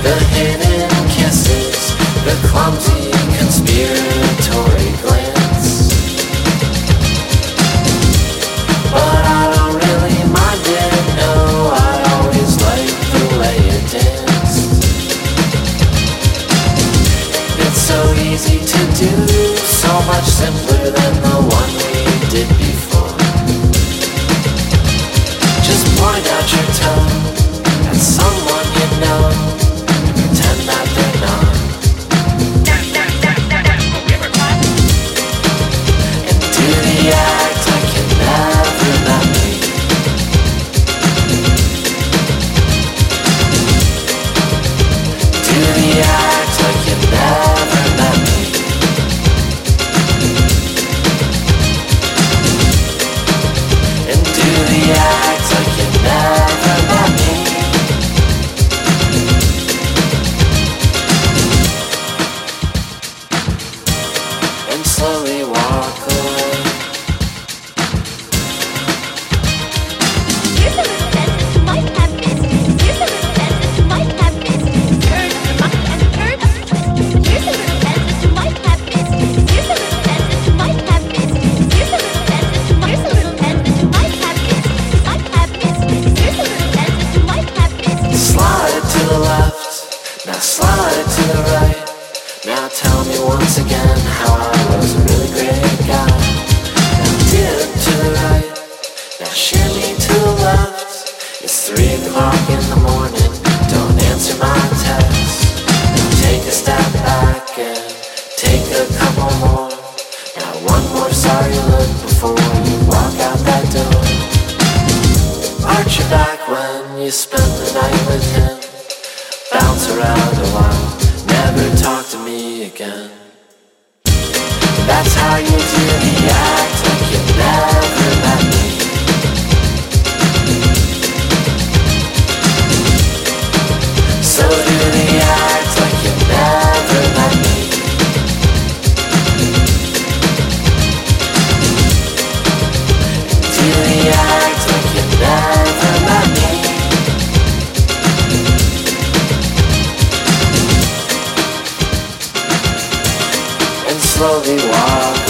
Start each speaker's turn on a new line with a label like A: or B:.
A: The hidden kisses, the clumsy conspiratory glance. But I don't really mind it, no, I always like the way it danced. It's so easy to do, so much simpler than the one we did before. Just point out your tongue at someone you know and pretend that they're not. And do the act like you never met me. Do the act like you never met me. And do the act like you never met me. And slowly walk away.
B: Here's a little dentist who might have missed. Here's a little dentist who might have missed. Turn of the monkey and the turn of the twist. Here's a little dentist who might have missed. Here's a little dentist who might have missed. Here's a little dentist who might have missed. Might have missed. Here's a little dentist who might have missed.
A: Slide to the left, now slide to the right. Now tell me once again how I was a really great guy. Now dip to the right, now shimmy to the left. It's 3 o'clock in the morning, don't answer my text. Now take a step back and take a couple more. Now one more sorry look before you walk out that door. Arch your back when you spend the night with him. Bounce around a while, never talk to me again. That's how you do the act like you never met me. So do the act like you never met me. Do the act like you never met me. And slowly walk